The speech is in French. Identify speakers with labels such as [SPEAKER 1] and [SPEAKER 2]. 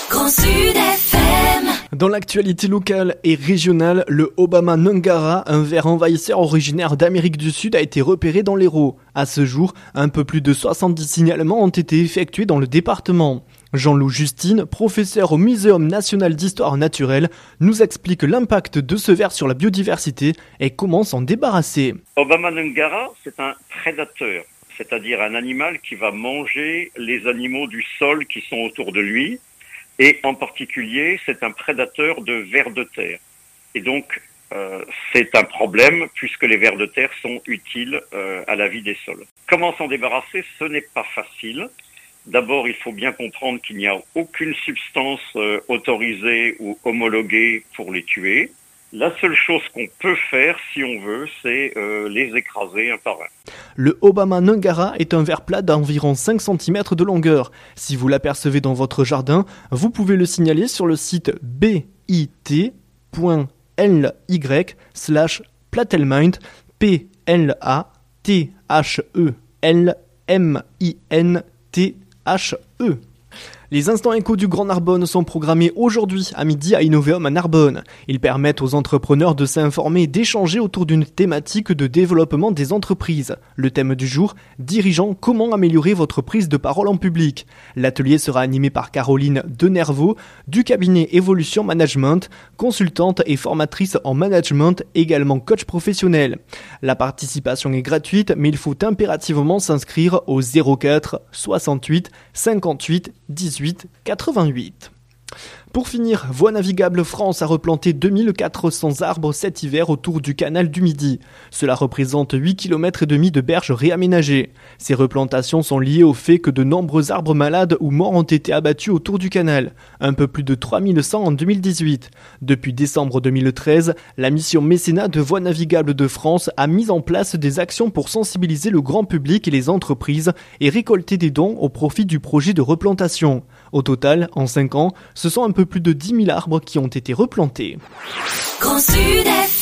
[SPEAKER 1] Grand Sud FM.
[SPEAKER 2] Dans l'actualité locale et régionale, le Obama Nungara, un ver envahisseur originaire d'Amérique du Sud, a été repéré dans l'Hérault. À ce jour, un peu plus de 70 signalements ont été effectués dans le département. Jean-Loup Justine, professeur au Muséum national d'histoire naturelle, nous explique l'impact de ce ver sur la biodiversité et comment s'en débarrasser.
[SPEAKER 3] Obama Nungara, c'est un prédateur, c'est-à-dire un animal qui va manger les animaux du sol qui sont autour de lui. Et en particulier, c'est un prédateur de vers de terre. Et donc, c'est un problème puisque les vers de terre sont utiles à la vie des sols. Comment s'en débarrasser? Ce n'est pas facile. D'abord, il faut bien comprendre qu'il n'y a aucune substance autorisée ou homologuée pour les tuer. La seule chose qu'on peut faire, si on veut, c'est les écraser un par un.
[SPEAKER 2] Le Obama Nungara est un ver plat d'environ 5 cm de longueur. Si vous l'apercevez dans votre jardin, vous pouvez le signaler sur le site bit.ly/platelmind, PLATHELMINTHE. Les instants échos du Grand Narbonne sont programmés aujourd'hui à midi à Innoveum à Narbonne. Ils permettent aux entrepreneurs de s'informer et d'échanger autour d'une thématique de développement des entreprises. Le thème du jour, dirigeant, comment améliorer votre prise de parole en public. L'atelier sera animé par Caroline Denervaux du cabinet Evolution Management, consultante et formatrice en management, également coach professionnel. La participation est gratuite, mais il faut impérativement s'inscrire au 04 68 58 18 88. Pour finir, Voies Navigables France a replanté 2400 arbres cet hiver autour du canal du Midi. Cela représente 8,5 km de berges réaménagées. Ces replantations sont liées au fait que de nombreux arbres malades ou morts ont été abattus autour du canal, un peu plus de 3100 en 2018. Depuis décembre 2013, la mission mécénat de Voies Navigables de France a mis en place des actions pour sensibiliser le grand public et les entreprises et récolter des dons au profit du projet de replantation. Au total, en 5 ans, ce sont un peu plus de 10 000 arbres qui ont été replantés.
[SPEAKER 1] Grand Sud FM.